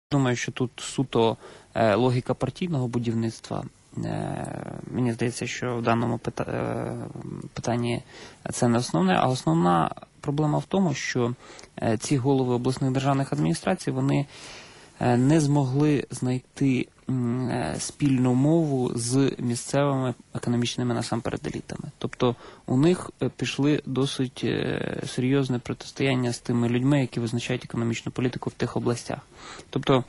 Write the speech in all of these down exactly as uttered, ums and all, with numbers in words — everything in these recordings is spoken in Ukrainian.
Думаю, що тут суто е, логіка партійного будівництва. Е, мені здається, що в даному пита е, питанні це не основне, а основна проблема в тому, що е, ці голови обласних державних адміністрацій, вони е, не змогли знайти е, спільну мову з місцевими економічними насамперед елітами. Тобто у них пішли досить е, серйозне протистояння з тими людьми, які визначають економічну політику в тих областях. Тобто,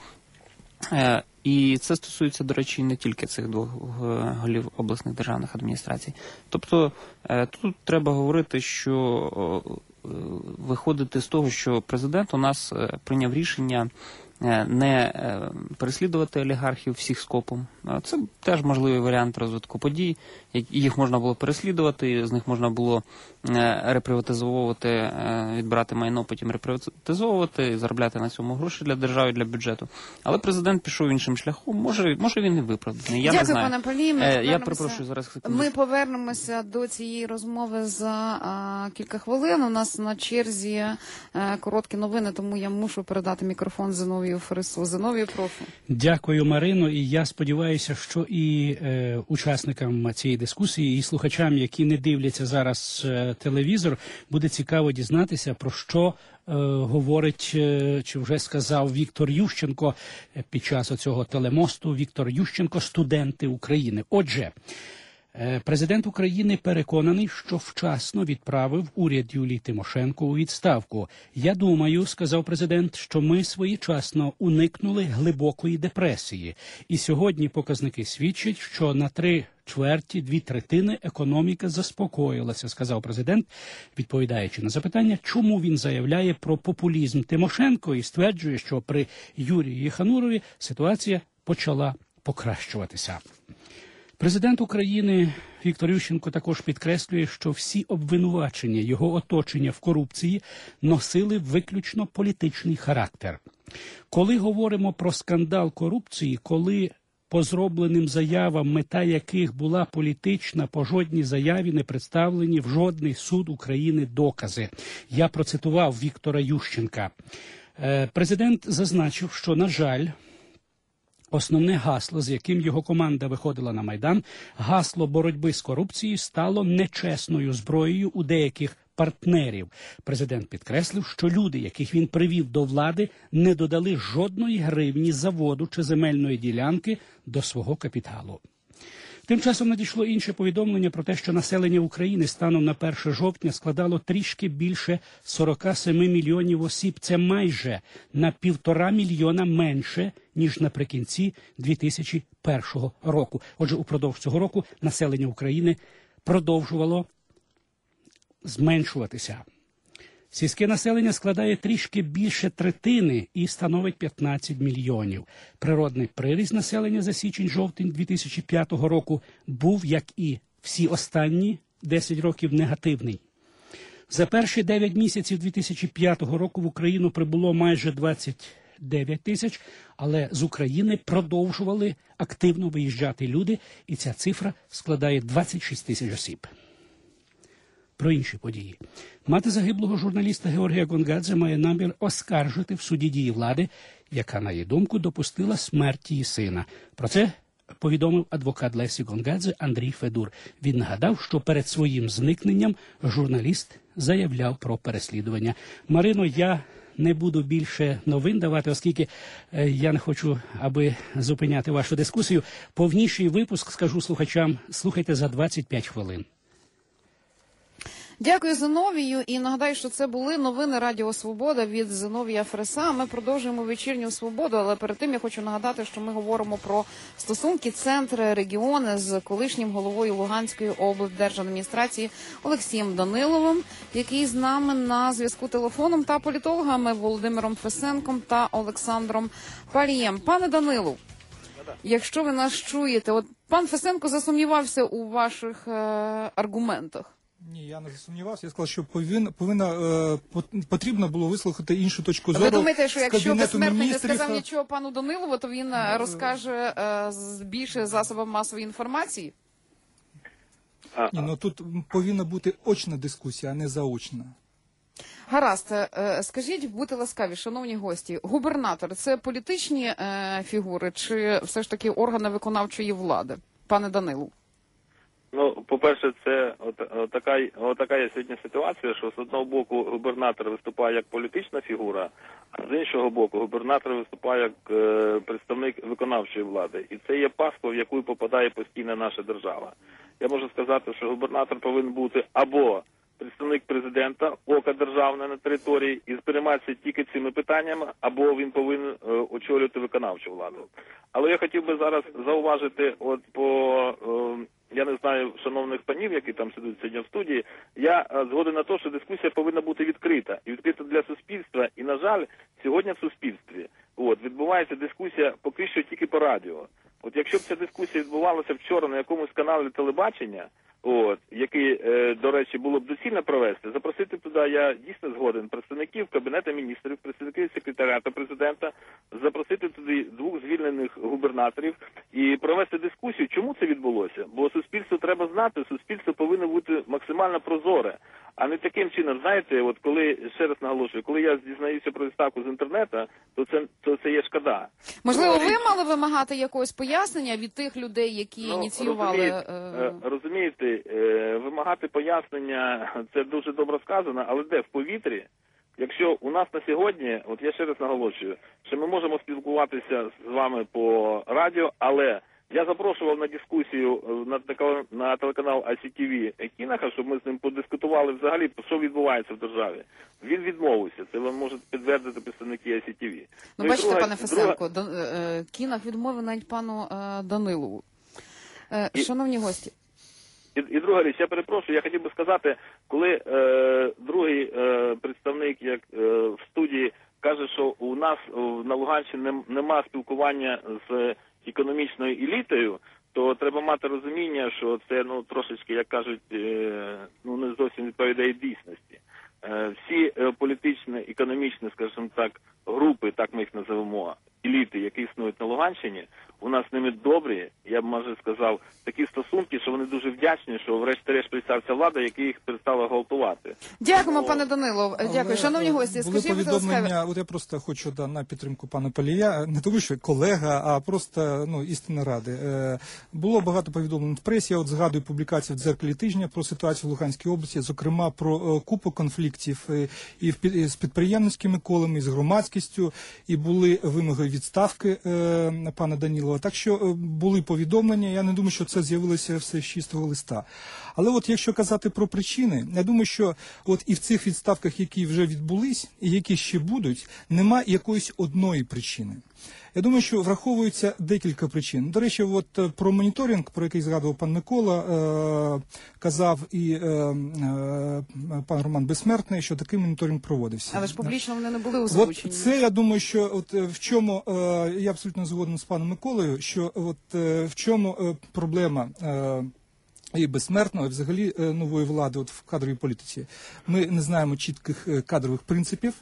е, і це стосується, до речі, не тільки цих двох голів обласних державних адміністрацій. Тобто е, тут треба говорити, що е, виходити з того, що президент у нас е, прийняв рішення не переслідувати олігархів всіх скопом. Це теж можливий варіант розвитку подій. Їх можна було переслідувати, з них можна було реприватизовувати, відбирати майно, потім реприватизовувати, заробляти на цьому гроші для держави, для бюджету. Але президент пішов іншим шляхом. Може, може він і виправданий. Я Дякую, не знаю. пане Палі. Ми Я перепрошую зараз. Ми повернемося до цієї розмови за а, кілька хвилин. У нас на черзі а, короткі новини, тому я мушу передати мікрофон Зиновію Фересу. Зиновію, прошу. Дякую, Марино. І я сподіваюся, що і е, учасникам цієї дискусії, і слухачам, які не дивляться зараз е, телевізор, буде цікаво дізнатися, про що е, говорить, е, чи вже сказав Віктор Ющенко під час оцього телемосту. Віктор Ющенко, студенти України. Отже, президент України переконаний, що вчасно відправив уряд Юлії Тимошенко у відставку. «Я думаю, – сказав президент, – що ми своєчасно уникнули глибокої депресії. І сьогодні показники свідчать, що на три чверті, дві третини економіка заспокоїлася», – сказав президент, відповідаючи на запитання, чому він заявляє про популізм Тимошенко і стверджує, що при Юрії Єханурові ситуація почала покращуватися. Президент України Віктор Ющенко також підкреслює, що всі обвинувачення його оточення в корупції носили виключно політичний характер. Коли говоримо про скандал корупції, коли по зробленим заявам, мета яких була політична, по жодній заяві не представлені в жодний суд України докази. Я процитував Віктора Ющенка. Президент зазначив, що, на жаль, основне гасло, з яким його команда виходила на Майдан, гасло боротьби з корупцією, стало нечесною зброєю у деяких партнерів. Президент підкреслив, що люди, яких він привів до влади, не додали жодної гривні, заводу чи земельної ділянки до свого капіталу. Тим часом надійшло інше повідомлення про те, що населення України станом на перше жовтня складало трішки більше сорок сім мільйонів осіб. Це майже на півтора мільйона менше, ніж наприкінці дві тисячі першого року. Отже, упродовж цього року населення України продовжувало зменшуватися. Сільське населення складає трішки більше третини і становить п'ятнадцять мільйонів. Природний приріст населення за січень-жовтень дві тисячі п'ятого року був, як і всі останні десять років, негативний. За перші дев'ять місяців дві тисячі п'ятого року в Україну прибуло майже двадцять дев'ять тисяч, але з України продовжували активно виїжджати люди, і ця цифра складає двадцять шість тисяч осіб. Про інші події. Мати загиблого журналіста Георгія Гонгадзе має намір оскаржити в суді дії влади, яка, на її думку, допустила смерть її сина. Про це повідомив адвокат Лесі Гонгадзе Андрій Федур. Він нагадав, що перед своїм зникненням журналіст заявляв про переслідування. Марино, я не буду більше новин давати, оскільки е, я не хочу, аби зупиняти вашу дискусію. Повніший випуск, скажу слухачам, слухайте за двадцять п'ять хвилин. Дякую Зиновію, і нагадаю, що це були новини Радіо Свобода від Зиновія Фереса. Ми продовжуємо вечірню свободу, але перед тим я хочу нагадати, що ми говоримо про стосунки центри, регіони з колишнім головою Луганської облдержадміністрації Олексієм Даниловим, який з нами на зв'язку телефоном, та політологами Володимиром Фесенком та Олександром Палієм. Пане Данилов, якщо ви нас чуєте, от пан Фесенко засумнівався у ваших е, аргументах. Ні, я не засумнівався. Я сказав, що повинна, повинна, е, потрібно було вислухати іншу точку зору. Ви думаєте, що якщо безсмертний не сказав міністрів... нічого пану Данилову, то він розкаже е, більше засобам масової інформації? Ні, ну тут повинна бути очна дискусія, а не заочна. Гаразд, е, скажіть, будьте ласкаві, шановні гості, губернатор – це політичні е, фігури чи все ж таки органи виконавчої влади? Пане Данилу. Ну, по-перше, це от, от така, от така є сьогодні ситуація, що з одного боку губернатор виступає як політична фігура, а з іншого боку губернатор виступає як е, представник виконавчої влади. І це є пастка, в яку попадає постійно наша держава. Я можу сказати, що губернатор повинен бути або представник президента, ока державне на території, і сприйматися тільки цими питаннями, або він повинен е, очолювати виконавчу владу. Але я хотів би зараз зауважити, от по, е, я не знаю, шановних панів, які там сидять сьогодні в студії, я е, згоден на те, що дискусія повинна бути відкрита. І відкрита для суспільства. І, на жаль, сьогодні в суспільстві от, відбувається дискусія поки що тільки по радіо. От якщо б ця дискусія відбувалася вчора на якомусь каналі телебачення, от, який, е, до речі, було б доцільно провести, запросити туди, я дійсно згоден, представників Кабінету міністрів, представників секретаріату президента, запросити туди двох звільнених губернаторів і провести дискусію, чому це відбулося. Бо суспільство треба знати, суспільство повинно бути максимально прозоре. А не таким чином, знаєте, от коли, ще раз наголошую, коли я дізнаюся про відставку з інтернету, то це, то це є шкода. Можливо, Ну, ви мали вимагати якогось пояснення від тих людей, які ну, ініціювали... Розумієте, е... розумієте, вимагати пояснення, це дуже добре сказано, але де? В повітрі? Якщо у нас на сьогодні, от я ще раз наголошую, що ми можемо спілкуватися з вами по радіо, але я запрошував на дискусію на, на телеканал ай сі ті ві Кінаха, щоб ми з ним подискутували взагалі, що відбувається в державі. Він відмовився, це вам можуть підтвердити представники ай сі ті ві. Ну, ну бачите, друга, пане Фесенко, друга... Кінах відмовив навіть пану е, Данилову. Е, і... Шановні гості. І, і друга річ, я перепрошую, я хотів би сказати, коли е, другий е, представник як е, в студії каже, що у нас на Луганщині нема спілкування з економічною елітою, то треба мати розуміння, що це, ну, трошечки, як кажуть, е, ну, не зовсім відповідає дійсності. Е, всі е, політичні, економічні, скажімо так, групи, так ми їх називаємо, еліти, які існують на Луганщині, у нас з ними добрі, я б, може, сказав, такі стосунки, що вони дуже вдячні, що врешті-решт представця влада, яка їх перестала гвалтувати. Дякуємо, пане Данило. Дякую. Шановні гості, були скажіть, повідомлення, от я просто хочу да, на підтримку пана Палія, не тому, що колега, а просто, ну, істинна ради. Е, було багато повідомлень в пресі, я от згадую публікацію в «Дзеркалі тижня» про ситуацію в Луганській області, зокрема про е, купу конфліктів е, і, в, і з підприємницькими колами, і з громадськістю, і були вимоги відставки е, пана Данілова. Так що е, були повідомлення, я не думаю, що це з'явилося все з чистого листа. Але от якщо казати про причини, я думаю, що от і в цих відставках, які вже відбулись, і які ще будуть, нема якоїсь одної причини. Я думаю, що враховується декілька причин. До речі, от про моніторинг, про який згадував пан Микола, е, казав і е, е, пан Роман Безсмертний, що такий моніторинг проводився. Але ж публічно вони не були озвучені. От це, я думаю, що от в чому, е, я абсолютно згоден з паном Миколою, що от е, в чому е, проблема е, і Безсмертного, і взагалі е, нової влади от в кадровій політиці. Ми не знаємо чітких е, кадрових принципів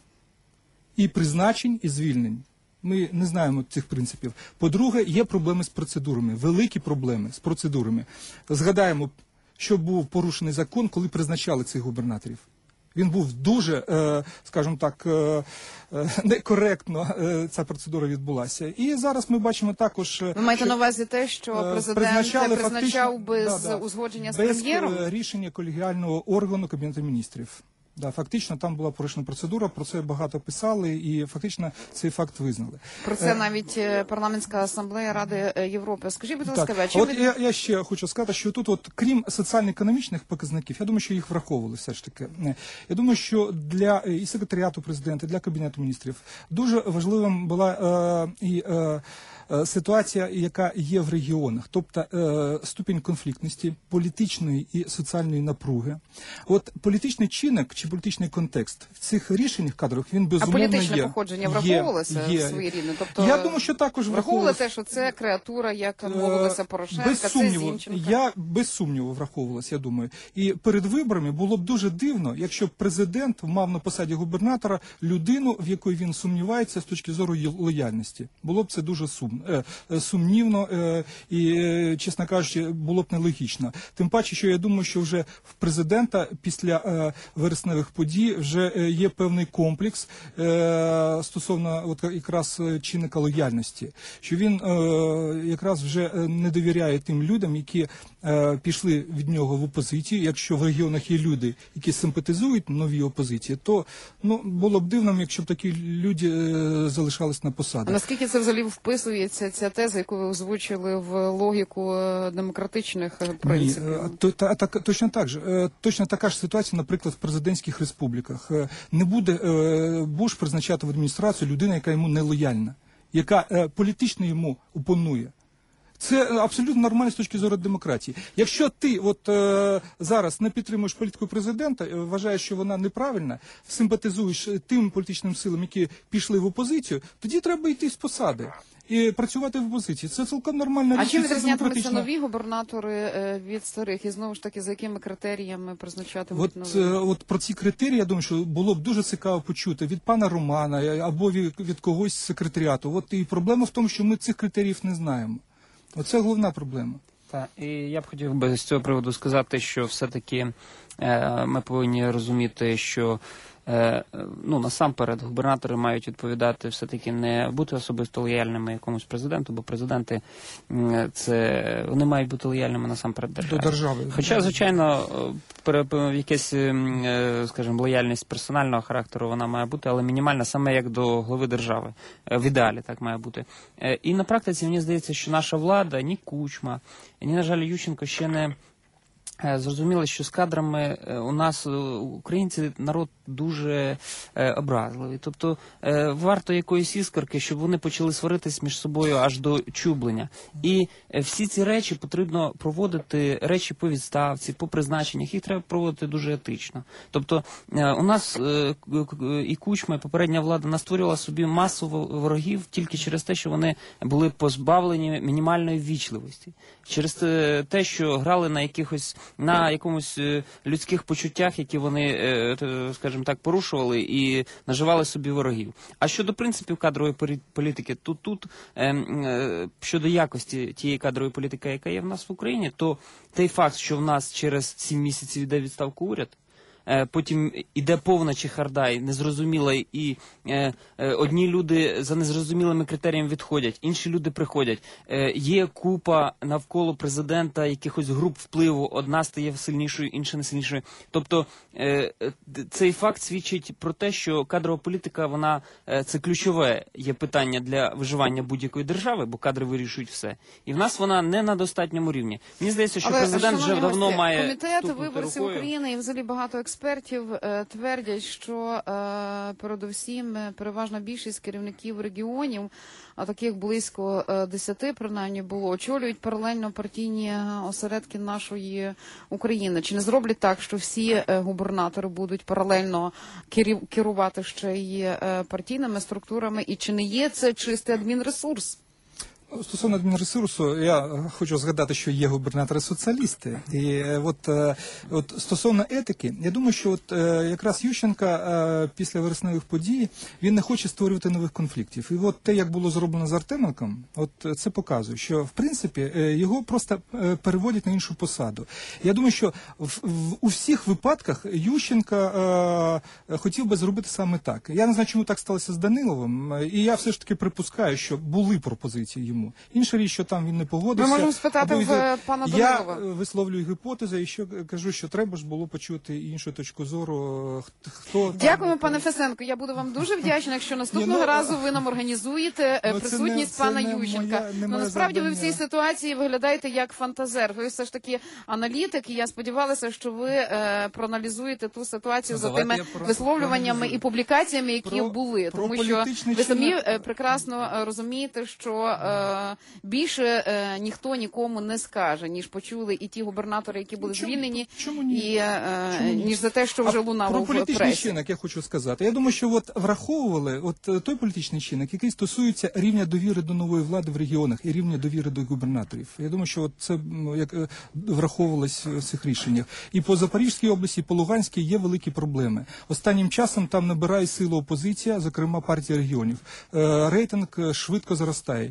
і призначень, і звільнень. Ми не знаємо цих принципів. По-друге, є проблеми з процедурами, великі проблеми з процедурами. Згадаємо, що був порушений закон, коли призначали цих губернаторів. Він був дуже, е, скажімо так, е, е, некоректно е, ця процедура відбулася. І зараз ми бачимо також... Ви маєте що, на увазі те, що президент призначав без да, да, узгодження з без прем'єром? Без рішення колегіального органу Кабінету міністрів. Да, фактично там була порушена процедура, про це багато писали і фактично цей факт визнали. Про це навіть парламентська асамблея Ради Європи. Скажіть, будь ласка, а чим от від... я, я ще хочу сказати, що тут, от крім соціально-економічних показників, я думаю, що їх враховували все ж таки. Я думаю, що для і секретаріату президента, і для Кабінету міністрів дуже важливим була е, і е, ситуація, яка є в регіонах, тобто е, ступінь конфліктності, політичної і соціальної напруги. От політичний чинник чи політичний контекст в цих рішеннях кадрових, він безумовно є. А політичне походження враховувалося є, є. своєрідне? Тобто, я думаю, що також враховували те, що це креатура, як мовилося Порошенка, без це сумніву, Зінченка? Я без сумніву враховувалася, я думаю. І перед виборами було б дуже дивно, якщо б президент мав на посаді губернатора людину, в якої він сумнівається з точки зору лояльності. Було б це дуже сумно. сум, е, сумнівно е, і, е, чесно кажучи, було б нелогічно. Тим паче, що я думаю, що вже в президента після е, вересневих подій вже е, є певний комплекс е, стосовно от, якраз чинника лояльності, що він е, якраз вже не довіряє тим людям, які е, пішли від нього в опозицію. Якщо в регіонах є люди, які симпатизують новій опозиції, то ну, було б дивним, якщо б такі люди е, залишались на посадах. А наскільки це взагалі вписується, ця теза, яку ви озвучили в логіку е, демократичних е, принципів? Ні, то, та, так, точно так же. Е, точно така ж ситуація, наприклад, в президентських республіках. Е, не буде е, Буш призначати в адміністрацію людину, яка йому не лояльна, яка е, політично йому опонує. Це абсолютно нормально з точки зору демократії. Якщо ти от е, зараз не підтримуєш політику президента, е, вважаєш, що вона неправильна, симпатизуєш тим політичним силам, які пішли в опозицію, тоді треба йти з посади і працювати в опозиції. Це цілком нормальна річ. А чим це відрізнятимуться демократично. нові губернатори е, від старих? І знову ж таки, за якими критеріями призначатимуть От, нових? е, от про ці критерії, я думаю, що було б дуже цікаво почути від пана Романа е, або від, від когось з секретаріату. От і проблема в тому, що ми цих критеріїв не знаємо. Оце головна проблема. Так, і я б хотів би з цього приводу сказати, що все-таки е, ми повинні розуміти, що е, ну, насамперед губернатори мають відповідати все-таки не бути особисто лояльними якомусь президенту, бо президенти м, це вони мають бути лояльними насамперед державі. До держави. Хоча, звичайно, пере- пере- якась, м, е, скажімо, лояльність персонального характеру вона має бути, але мінімальна саме як до глави держави. Е, В ідеалі так має бути. Е, І на практиці мені здається, що наша влада, ні Кучма, ні, на жаль, Ющенко ще не е, зрозуміли, що з кадрами е, у нас, е, українці, народ дуже е, образливий. Тобто е, варто якоїсь іскорки, щоб вони почали сваритись між собою аж до чублення. І е, всі ці речі потрібно проводити, речі по відставці, по призначеннях, їх треба проводити дуже етично. Тобто е, у нас е, к- к- і Кучма, і попередня влада настворювала собі масу во- ворогів тільки через те, що вони були позбавлені мінімальної ввічливості. Через е, те, що грали на якихось, на якомусь е, людських почуттях, які вони, е, т- скажімо так, порушували і наживали собі ворогів. А щодо принципів кадрової полі- політики, то тут е, е, щодо якості тієї кадрової політики, яка є в нас в Україні, то той факт, що в нас через сім місяців йде відставку уряд, е, потім іде повна чехарда, і незрозуміла, і е, е, одні люди за незрозумілими критеріями відходять, інші люди приходять. Е, є купа навколо президента якихось груп впливу, одна стає сильнішою, інша не сильнішою. Тобто е, е, цей факт свідчить про те, що кадрова політика, вона е, це ключове є питання для виживання будь-якої держави, бо кадри вирішують все. І в нас вона не на достатньому рівні. Мені здається, що Але, президент вже шановні давно гості, має комітет стукнути виборців рукою. України і взагалі багато експертів е, твердять, що е, передусім е, переважна більшість керівників регіонів, а таких близько е, десяти принаймні було, очолюють паралельно партійні осередки нашої України. Чи не зроблять так, що всі е, губернатори будуть паралельно керів- керувати ще й е, партійними структурами, і чи не є це чистий адмінресурс? Стосовно адмінресурсу, я хочу згадати, що є губернатори-соціалісти. І е, от, е, от стосовно етики, я думаю, що от е, якраз Ющенка е, після вересневих подій, він не хоче створювати нових конфліктів. І от те, як було зроблено з Артеменком, от е, це показує, що в принципі е, його просто е, переводять на іншу посаду. Я думаю, що в, в, у всіх випадках Ющенка е, хотів би зробити саме так. Я не знаю, чому так сталося з Даниловим, е, і я все ж таки припускаю, що були пропозиції йому. Інша річ, що там він не погодився. Ми можемо спитати або в йде- пана Я Данилова. е, висловлюю гіпотези і що кажу, що треба ж було почути іншу точку зору. е, Хто Дякуємо, там, пане Фесенко. Я буду вам дуже вдячна, якщо наступного Ні, ну, разу ви нам організуєте е, ну, це присутність не- це пана не Ющенка. моя- не Ну, моє насправді ви в цій завдання. ситуації виглядаєте як фантазер. Ви все ж таки аналітик, і я сподівалася, що ви е, проаналізуєте ту ситуацію Ну, за давайте тими я про- висловлюваннями проаналізую. і публікаціями, які Про- були. про Тому що політичний ви самі чинок. е, прекрасно е, розумієте, що е, більше е, ніхто нікому не скаже, ніж почули і ті губернатори, які були Чому- звільнені, чому ні? і е, Чому ні? ніж за те, що вже А лунало про в політичний пресі. чинок я хочу сказати. Я думаю, що от враховували от е, той політичний чинок, який стосується рівня довіри до нової влади в регіонах і рівня довіри до губернаторів. Я думаю, що от це м, як е, враховувалось в цих рішеннях. І по Запорізькій області, і по Луганській є великі проблеми. Останнім часом там набирає силу опозиція, зокрема партія регіонів. Е, Рейтинг е, швидко зростає. Я думаю,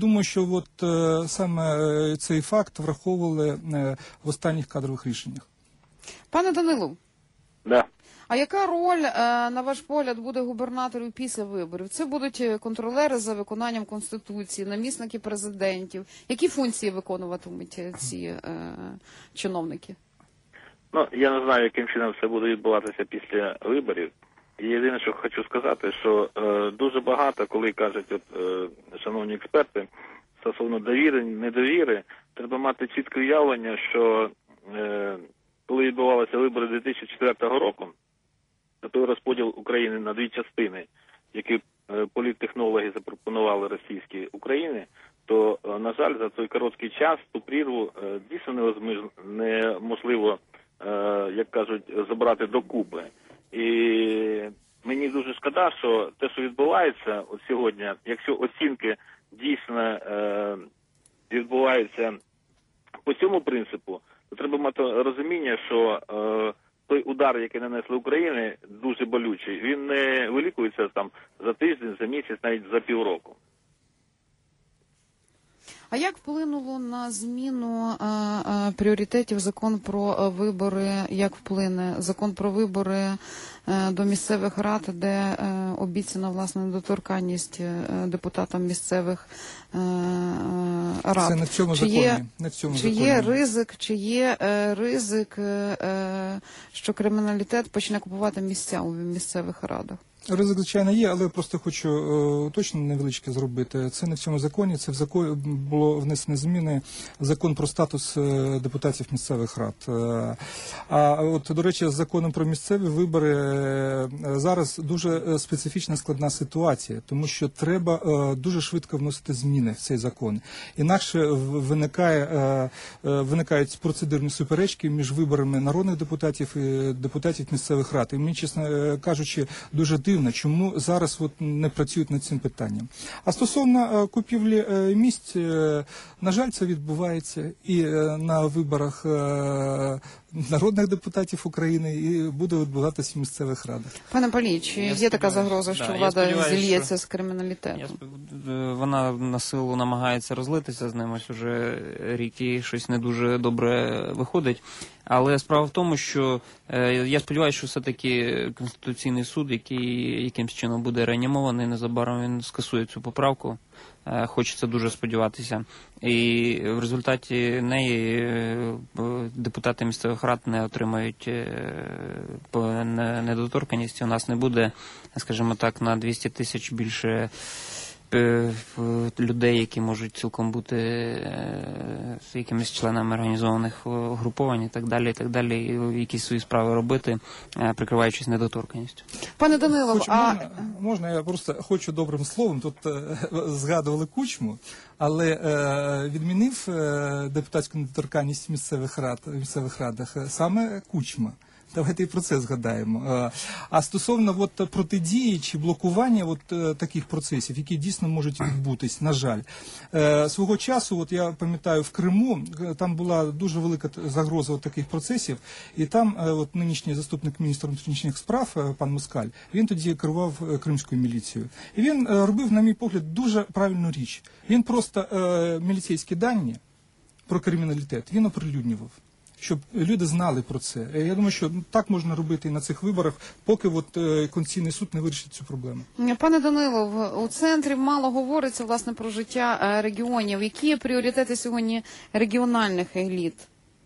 думаю, що от е, саме е, цей факт враховували е, в останніх кадрових рішеннях. Пане Данилу, Да. а яка роль, е, на ваш погляд, буде губернаторів після виборів? Це будуть контролери за виконанням Конституції, намісники президентів. Які функції виконуватимуть ці е, чиновники? Ну, я не знаю, яким чином все буде відбуватися після виборів. І єдине, що хочу сказати, що е, дуже багато, коли кажуть, от, е, шановні експерти, стосовно довіри, недовіри, треба мати чітке уявлення, що е, коли відбувалися вибори дві тисячі четвертого року, то той розподіл України на дві частини, які е, політтехнологи запропонували російській Україні, то, е, на жаль, за той короткий час ту прірву е, дійсно невозмож- неможливо, е, як кажуть, забрати докупи. І мені дуже шкода, що те, що відбувається от сьогодні, якщо оцінки дійсно е, відбуваються по цьому принципу, то треба мати розуміння, що е, той удар, який нанесли Україні, дуже болючий, він не вилікується там за тиждень, за місяць, навіть за півроку. А як вплинуло на зміну а, а, пріоритетів закон про а, вибори, як вплине закон про вибори а, до місцевих рад, де а, обіцяна, власне, недоторканність а, депутатам місцевих а, а, рад? Це не в цьому чи законі. Є, не в цьому чи законі. є ризик, чи є а, ризик, а, що криміналітет почне купувати місця у місцевих радах? Ризик, звичайно, є, але просто хочу е, точно невеличке зробити. Це не в цьому законі, це в законі було внесено зміни в закон про статус е, депутатів місцевих рад. Е, а от, до речі, з законом про місцеві вибори е, зараз дуже специфічна складна ситуація, тому що треба е, дуже швидко вносити зміни в цей закон. Інакше виникає, е, е, виникають процедурні суперечки між виборами народних депутатів і депутатів місцевих рад. І мені, чесно кажучи, дуже дивно, чому зараз от не працюють над цим питанням. А стосовно е, купівлі е, місць, е, на жаль, це відбувається і е, на виборах е, народних депутатів України, і буде відбуватися в місцевих радах. Пане Палій, чи Я є така сподіваюся, загроза, да, що я влада сподіваюся, зільється що- з криміналітетом? Я сп- Вона на силу намагається розлитися з ним ось уже рік і щось не дуже добре виходить. Але справа в тому, що е, я сподіваюся, що все-таки Конституційний суд, який якимсь чином буде реанімований, незабаром він скасує цю поправку. Е, хочеться дуже сподіватися. І в результаті неї е, депутати місцевих рад не отримають е, по не- недоторканність. У нас не буде, скажімо так, на двісті тисяч більше е, людей, які можуть цілком бути е, якимись членами організованих е, угруповань і так далі, і так далі, і якісь свої справи робити, е, прикриваючись недоторканністю. Пане Данилов, Хочу, а можна, можна, я просто хочу добрим словом, тут е, згадували Кучму, але е, відмінив е, депутатську недоторканність в місцевих, рад, в місцевих радах е, саме Кучма. Давайте і про це згадаємо. Е, А стосовно от, протидії чи блокування от, е, таких процесів, які дійсно можуть відбутись, на жаль. Е, Свого часу, от я пам'ятаю, в Криму е, там була дуже велика т- загроза от таких процесів, і там е, от, нинішній заступник міністра внутрішніх справ, е, пан Москаль, він тоді керував е, кримською міліцією. І він е, робив, на мій погляд, дуже правильну річ. Він просто е, міліцейські дані про криміналітет, він оприлюднював, щоб люди знали про це. Я думаю, що так можна робити і на цих виборах, поки от, е, Конституційний суд не вирішить цю проблему. пане Данилов, у центрі мало говориться, власне, про життя е, регіонів. Які є пріоритети сьогодні регіональних еліт?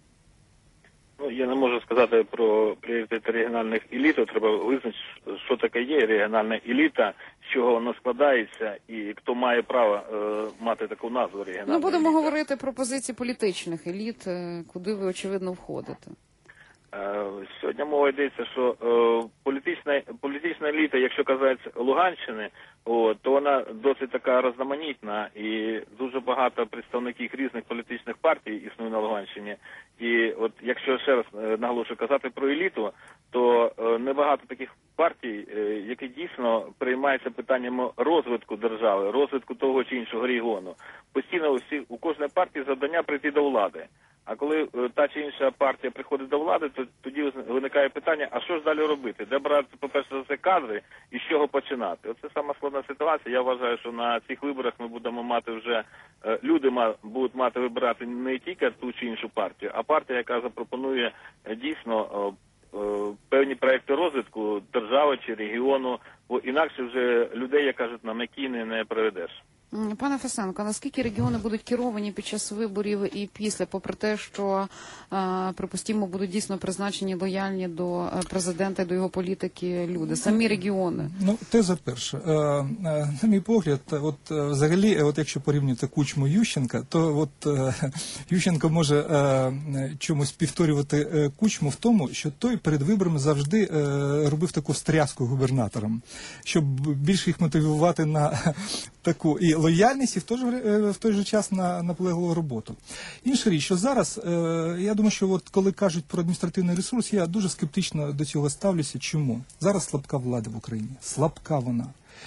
Ну, я не можу сказати про пріоритети регіональних еліт. Треба визначити, що таке є регіональна еліта, з чого вона складається і хто має право е, мати таку назву регіональна Ну, будемо еліта. говорити про позиції політичних еліт, е, куди ви, очевидно, входите. Е, Сьогодні мова йдеться, що е, політична, політична еліта, якщо казати Луганщини, о, то вона досить така різноманітна і дуже багато представників різних політичних партій існує на Луганщині. І от якщо ще раз е, наголошую казати про еліту, то е, небагато таких партій, е, які дійсно приймаються питаннями розвитку держави, розвитку того чи іншого регіону. Постійно усі, у кожної партії завдання прийти до влади. А коли е, та чи інша партія приходить до влади, то тоді виникає питання, а що ж далі робити? Де брати, по-перше, за це кадри і з чого починати? Оце сама складна ситуація. Я вважаю, що на цих виборах ми будемо мати вже, е, люди ма, будуть мати вибирати не тільки ту чи іншу партію, а партія, яка запропонує е, дійсно е, е, певні проекти розвитку держави чи регіону, бо інакше вже людей, як кажуть, на м'якіни не приведеш. Пане Фесенко, наскільки регіони будуть керовані під час виборів і після, попри те, що, припустимо, будуть дійсно призначені лояльні до президента і до його політики люди, самі регіони? Ну, теза перша. На мій погляд, от взагалі, от якщо порівнювати Кучму Ющенка, то от Ющенко може чомусь повторювати Кучму в тому, що той перед виборами завжди робив таку стряску губернаторам, щоб більше їх мотивувати на таку і лояльність, і в той же, в той же час на наполегливу роботу. Інша річ, що зараз, я думаю, що от коли кажуть про адміністративний ресурс, я дуже скептично до цього ставлюся. Чому? Зараз слабка влада в Україні. Слабка вона.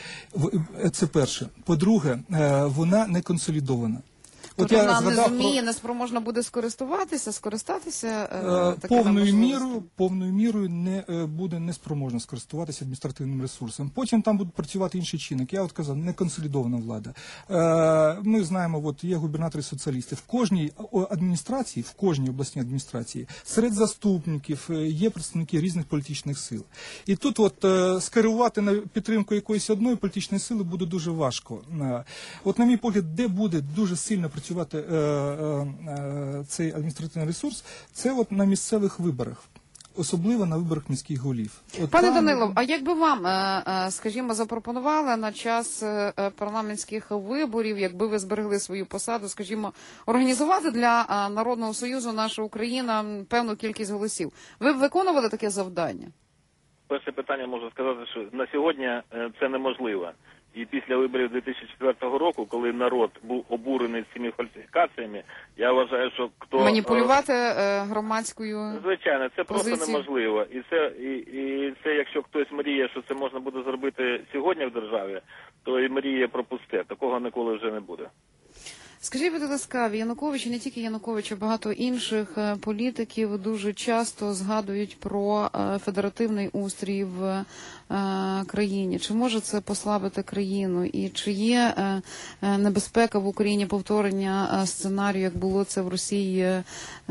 Це перше. По-друге, вона не консолідована. Тобто вона не зуміє, про... не спроможна буде скористуватися, скористатися е, повною мірою, повною мірою не е, буде неспроможна скористуватися адміністративним ресурсом. Потім там будуть працювати інші чинники. Я от казав, не консолідована влада. Е, ми знаємо, от є губернатори соціалісти. В кожній адміністрації, в кожній обласній адміністрації серед заступників є представники різних політичних сил. І тут от е, скерувати на підтримку якоїсь одної політичної сили буде дуже важко. Е, от на мій погляд, де буде дуже сильно працювати Е, е, е, цей адміністративний ресурс, це от на місцевих виборах, особливо на виборах міських голів. От Пане там... Данило, а як би вам, скажімо, запропонували на час парламентських виборів, якби ви зберегли свою посаду, скажімо, організувати для Народного Союзу «Наша Україна» певну кількість голосів? Ви б виконували таке завдання? Перше питання можу сказати, що на сьогодні це неможливо. І після виборів дві тисячі четвертого року, коли народ був обурений цими фальсифікаціями, я вважаю, що хто... Маніпулювати е, громадською Звичайно, це позицію. Просто неможливо. І це, і, і це, якщо хтось мріє, що це можна буде зробити сьогодні в державі, то і мріє про пусте. Такого ніколи вже не буде. Скажіть, будь ласка, Янукович, і не тільки Янукович, а багато інших політиків дуже часто згадують про федеративний устрій в країні. Чи може це послабити країну? І чи є небезпека в Україні повторення сценарію, як було це в Росії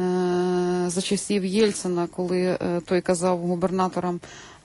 за часів Єльцина, коли той казав губернаторам,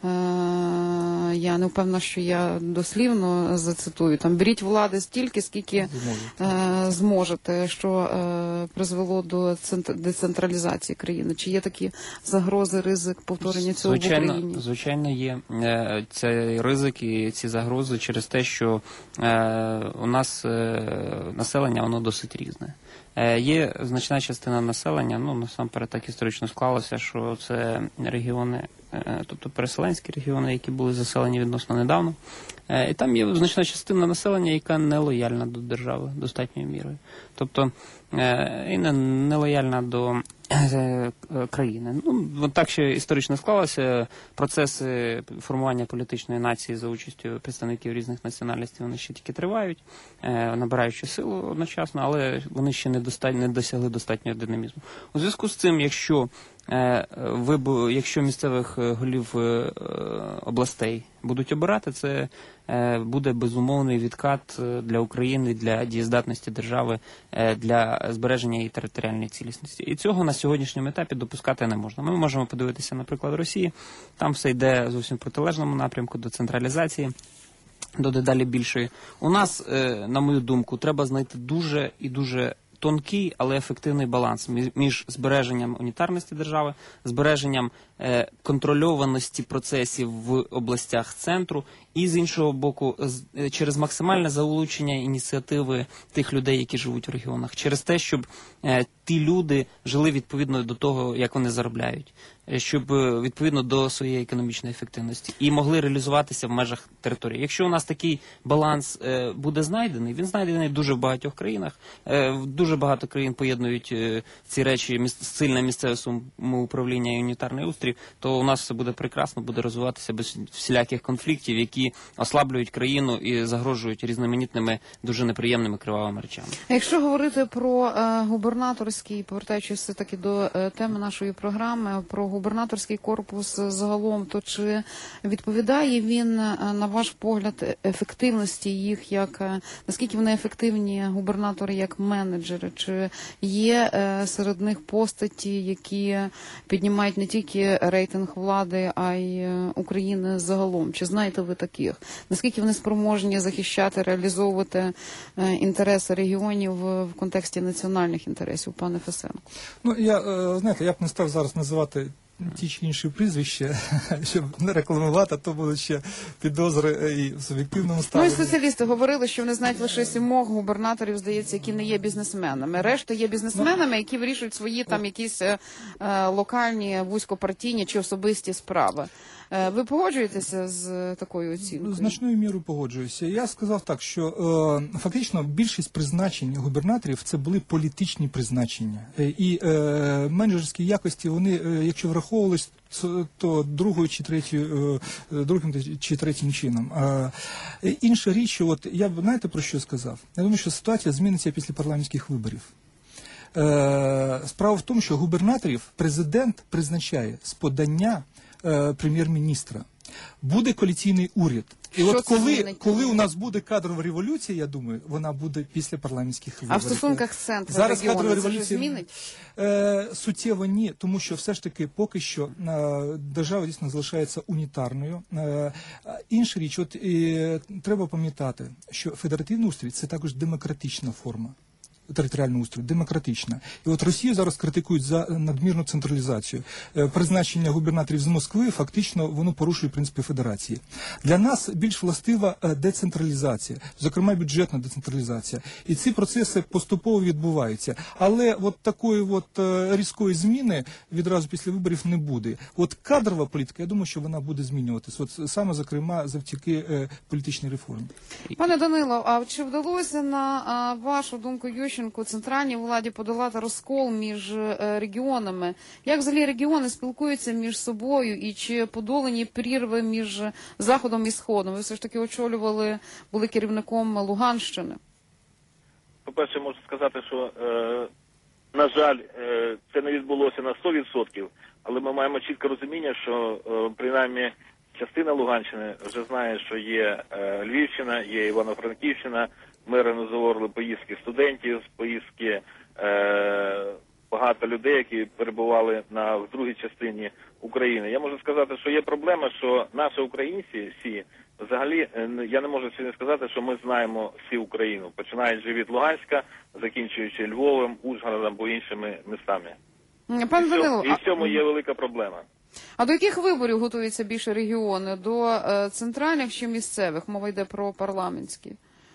я не впевнена, що я дослівно зацитую, там, беріть влади стільки, скільки зможете, зможете що е, призвело до децентралізації країни. Чи є такі загрози, ризик повторення цього звичайно, в Україні? Звичайно, є цей ризик і ці загрози через те, що е, у нас е, населення, воно досить різне. Е, є значна частина населення, ну, насамперед так історично склалося, що це регіони, тобто переселенські регіони, які були заселені відносно недавно. І там є значна частина населення, яка не лояльна до держави достатньою мірою. Тобто і не, не лояльна до країни. Ну, так ще історично склалося. Процеси формування політичної нації за участю представників різних національностей, вони ще тільки тривають, набираючи силу одночасно, але вони ще не, достатньо, не досягли достатнього динамізму. У зв'язку з цим, якщо ви, якщо місцевих голів областей будуть обирати, це буде безумовний відкат для України, для дієздатності держави, для збереження її територіальної цілісності. І цього на сьогоднішньому етапі допускати не можна. Ми можемо подивитися, наприклад, Росії. Там все йде зовсім в протилежному напрямку до централізації, до дедалі більшої. У нас, на мою думку, треба знайти дуже і дуже тонкий, але ефективний баланс між збереженням унітарності держави, збереженням е, контрольованості процесів в областях центру і, з іншого боку, з, е, через максимальне залучення ініціативи тих людей, які живуть в регіонах, через те, щоб е, ті люди жили відповідно до того, як вони заробляють, щоб е, відповідно до своєї економічної ефективності і могли реалізуватися в межах території. Якщо у нас такий баланс е, буде знайдений, він знайдений дуже в багатьох країнах, е, в дуже багато країн поєднують е, ці речі, міс, сильне місцеве самоуправління і унітарний устрій, то у нас все буде прекрасно, буде розвиватися без всіляких конфліктів, які які ослаблюють країну і загрожують різноманітними, дуже неприємними кривавими речами. А якщо говорити про е, губернаторський, повертаючись все-таки до е, теми нашої програми, про губернаторський корпус загалом, то чи відповідає він, е, на ваш погляд, ефективності їх, як е, наскільки вони ефективні губернатори як менеджери? Чи є е, серед них постаті, які піднімають не тільки рейтинг влади, а й е, України загалом? Чи знаєте ви таких? Наскільки вони спроможні захищати, реалізовувати е, інтереси регіонів в контексті національних інтересів, пане Фесенко? Ну, я, е, знаєте, я б не став зараз називати ті чи інші прізвища, щоб не рекламувати, а то будуть ще підозри і в суб'єктивному Ну і ставленні. соціалісти говорили, що вони знають лише сімох губернаторів, здається, які не є бізнесменами. Решта є бізнесменами, які вирішують свої там якісь е, е, локальні, вузькопартійні чи особисті справи. Е, ви погоджуєтеся з такою оцінкою? Значною мірою погоджуюся. Я сказав так, що е, фактично більшість призначень губернаторів це були політичні призначення. Е, і е, менеджерські якості, вони, е, якщо враховувались, то другою чи третьою, е, другим чи третім чином. А інша річ, що от я б, знаєте, про що сказав? Я думаю, що ситуація зміниться після парламентських виборів. Е, справа в тому, що губернаторів президент призначає з подання е, прем'єр-міністра. Буде коаліційний уряд. І Що от коли, змінить? коли у нас буде кадрова революція, я думаю, вона буде після парламентських виборів. А в стосунках з центром Зараз регіону кадрова це ж революція змінить? Е, суттєво ні, тому що все ж таки поки що е, держава дійсно залишається унітарною. Е, інша річ, от е, треба пам'ятати, що федеративний устрій – це також демократична форма. Територіального устрою, демократична. І от Росію зараз критикують за надмірну централізацію. Е, Призначення губернаторів з Москви, фактично, воно порушує принципи федерації. Для нас більш властива е, децентралізація, зокрема бюджетна децентралізація. І ці процеси поступово відбуваються. Але от такої от е, різкої зміни відразу після виборів не буде. От кадрова політика, я думаю, що вона буде змінюватися. От саме, зокрема, завдяки е, політичній реформі. Пане Данило, а чи вдалося, на а, вашу думку, Ющенку, центральній владі подолати розкол між е, регіонами? Як взагалі регіони спілкуються між собою і чи подолані прірви між Заходом і Сходом? Ви все ж таки очолювали, були керівником Луганщини. По-перше, можу сказати, що, е, на жаль, е, це не відбулося на сто відсотків, але ми маємо чітке розуміння, що, е, принаймні, частина Луганщини вже знає, що є е, Львівщина, є Івано-Франківщина. Ми організовували поїздки студентів, поїздки е, багато людей, які перебували на, в другій частині України. Я можу сказати, що є проблема, що наші українці всі, взагалі, я не можу сьогодні сказати, що ми знаємо всю Україну, починаючи від Луганська, закінчуючи Львовом, Ужгородом або іншими містами. Пане І в Данило, цьому- і в цьому є велика проблема. а до яких виборів готуються більше регіони? До е, центральних чи місцевих? Мова йде про парламентські.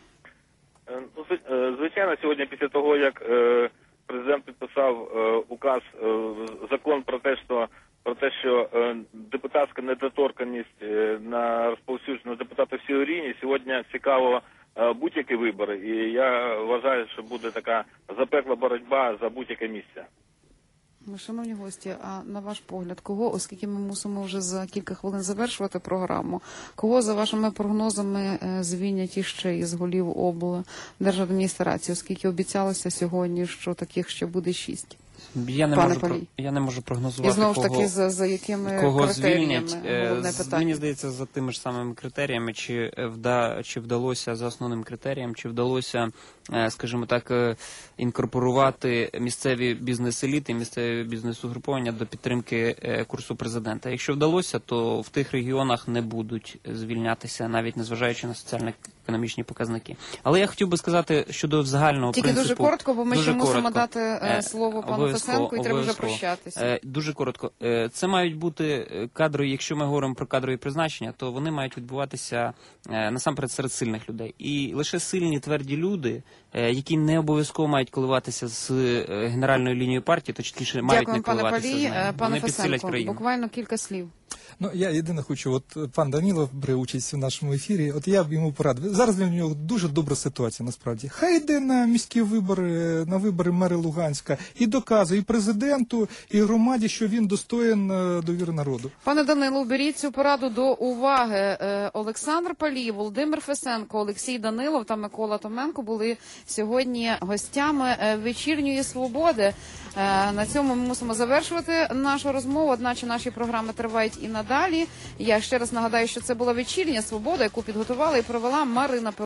Е, ну, зв- е, Звичайно, сьогодні після того, як е, президент підписав е, указ, е, закон про те, що про те, що е, депутатська недоторканність е, на розповсюдження депутатів всього рівні, сьогодні цікаво е, будь-які вибори, і я вважаю, що буде така запекла боротьба за будь-яке місце. Шановні гості, а на ваш погляд, кого, оскільки ми мусимо вже за кілька хвилин завершувати програму, кого, за вашими прогнозами, е, звільнять іще із голів облдержадміністрації, оскільки обіцялося сьогодні, що таких ще буде шість? Я не, Пане можу, про- Палій. я не можу прогнозувати, І знову ж кого, таки, за, за якими кого критеріями, звільнять. Е, головне з- питання. Мені здається, за тими ж самими критеріями, чи, е, вда, чи вдалося, за основним критерієм, чи вдалося, е, скажімо так, е, інкорпорувати місцеві бізнес-еліти, місцеві бізнес-угруповання до підтримки е, курсу президента. Якщо вдалося, то в тих регіонах не будуть звільнятися, навіть незважаючи на соціально-економічні показники. Але я хотів би сказати щодо загального Тільки принципу. дуже коротко, бо ми Дуже ще мусимо коротко. дати е, Е, слово пану обов'язково, Фесенку, і треба вже обов'язково. прощатися. Е, Дуже коротко. Е, Це мають бути кадрові, якщо ми говоримо про кадрові призначення, то вони мають відбуватися е, насамперед серед сильних людей. І лише сильні, тверді люди, е, які не обов'язково мають коливатися з е, генеральною лінією партії, то чіткіше мають не Дякую, пане коливатися Палій. з нею. Е, Пане Вони підсилять Фесенко, країну. буквально кілька слів. Ну, я єдине хочу, от пан Данілов бере участь у нашому ефірі, от я б йому порадив. Зараз для нього дуже добра ситуація, насправді. Хай йде на міські вибори, на вибори мера Луганська і доказує і президенту, і громаді, що він достоїн е, довіри народу. Пане Данило, беріть цю пораду до уваги. Е, Олександр Палій, Володимир Фесенко, Олексій Данилов та Микола Томенко були сьогодні гостями е, вечірньої свободи. Е, на цьому ми мусимо завершувати нашу розмову, одначе наші програми тривають і надалі. Я ще раз нагадаю, що це була вечірня свобода, яку підготувала і провела Марина Пе-